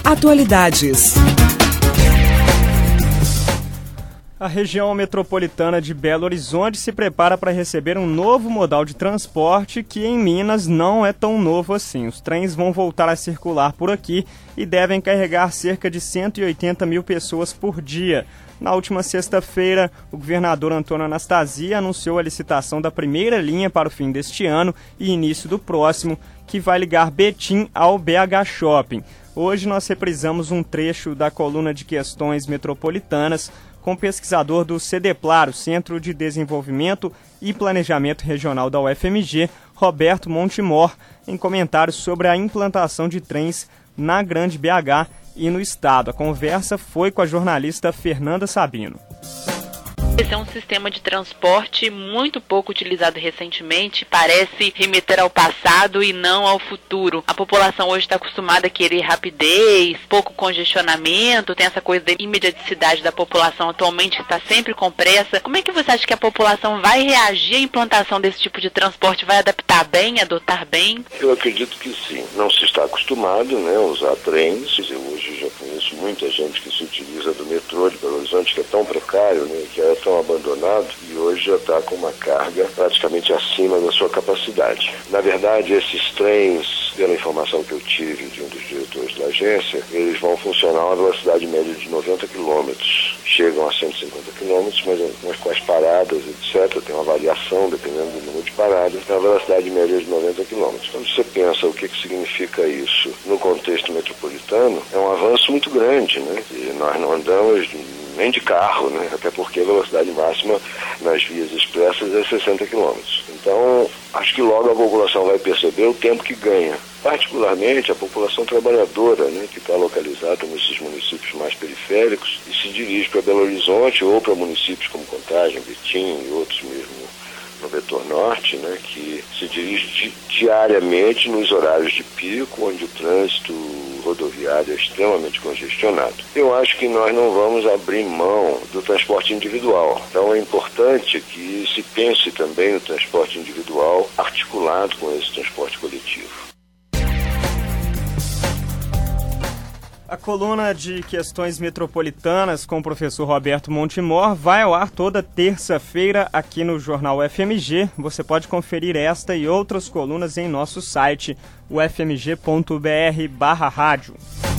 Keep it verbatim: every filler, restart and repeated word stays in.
Atualidades. A região metropolitana de Belo Horizonte se prepara para receber um novo modal de transporte que em Minas não é tão novo assim. Os trens vão voltar a circular por aqui e devem carregar cerca de cento e oitenta mil pessoas por dia. Na última sexta-feira, o governador Antônio Anastasia anunciou a licitação da primeira linha para o fim deste ano e início do próximo, que vai ligar Betim ao B H Shopping. Hoje nós reprisamos um trecho da coluna de questões metropolitanas com o pesquisador do CEDEPLAR, Centro de Desenvolvimento e Planejamento Regional da U F M G, Roberto Montemor, em comentários sobre a implantação de trens na Grande B H e no estado. A conversa foi com a jornalista Fernanda Sabino. Esse é um sistema de transporte muito pouco utilizado recentemente, parece remeter ao passado e não ao futuro. A população hoje está acostumada a querer rapidez, pouco congestionamento, tem essa coisa da imediaticidade da população atualmente que está sempre com pressa. Como é que você acha que a população vai reagir à implantação desse tipo de transporte? Vai adaptar bem, adotar bem? Eu acredito que sim. Não se está acostumado, né, a usar trens. Eu hoje já conheço muita gente que se utiliza do metrô de Belo Horizonte, que é tão precário, né, que é tão abandonado e hoje já está com uma carga praticamente acima da sua capacidade. Na verdade, esses trens, pela informação que eu tive de um dos diretores da agência, eles vão funcionar a uma velocidade média de noventa quilômetros. Chegam a cento e cinquenta quilômetros, mas, mas com as paradas, etcétera, tem uma variação dependendo do número de paradas, tem uma velocidade média de noventa quilômetros. Quando você pensa o que, que significa isso no contexto metropolitano, é um avanço muito grande, né? E nós não andamos nem de carro, né? Até porque a velocidade máxima nas vias expressas é sessenta quilômetros. Então, acho que logo a população vai perceber o tempo que ganha. Particularmente a população trabalhadora, né, que está localizada nesses municípios mais periféricos e se dirige para Belo Horizonte ou para municípios como Contagem, Betim e outros mesmo no vetor norte, né, que se dirige di- diariamente nos horários de pico, onde o trânsito rodoviário é extremamente congestionado. Eu acho que nós não vamos abrir mão do transporte individual. Então é importante que se pense também no transporte individual articulado com esse transporte coletivo. A coluna de questões metropolitanas com o professor Roberto Montemor vai ao ar toda terça-feira aqui no Jornal F M G. Você pode conferir esta e outras colunas em nosso site, u f m g ponto b r barra rádio.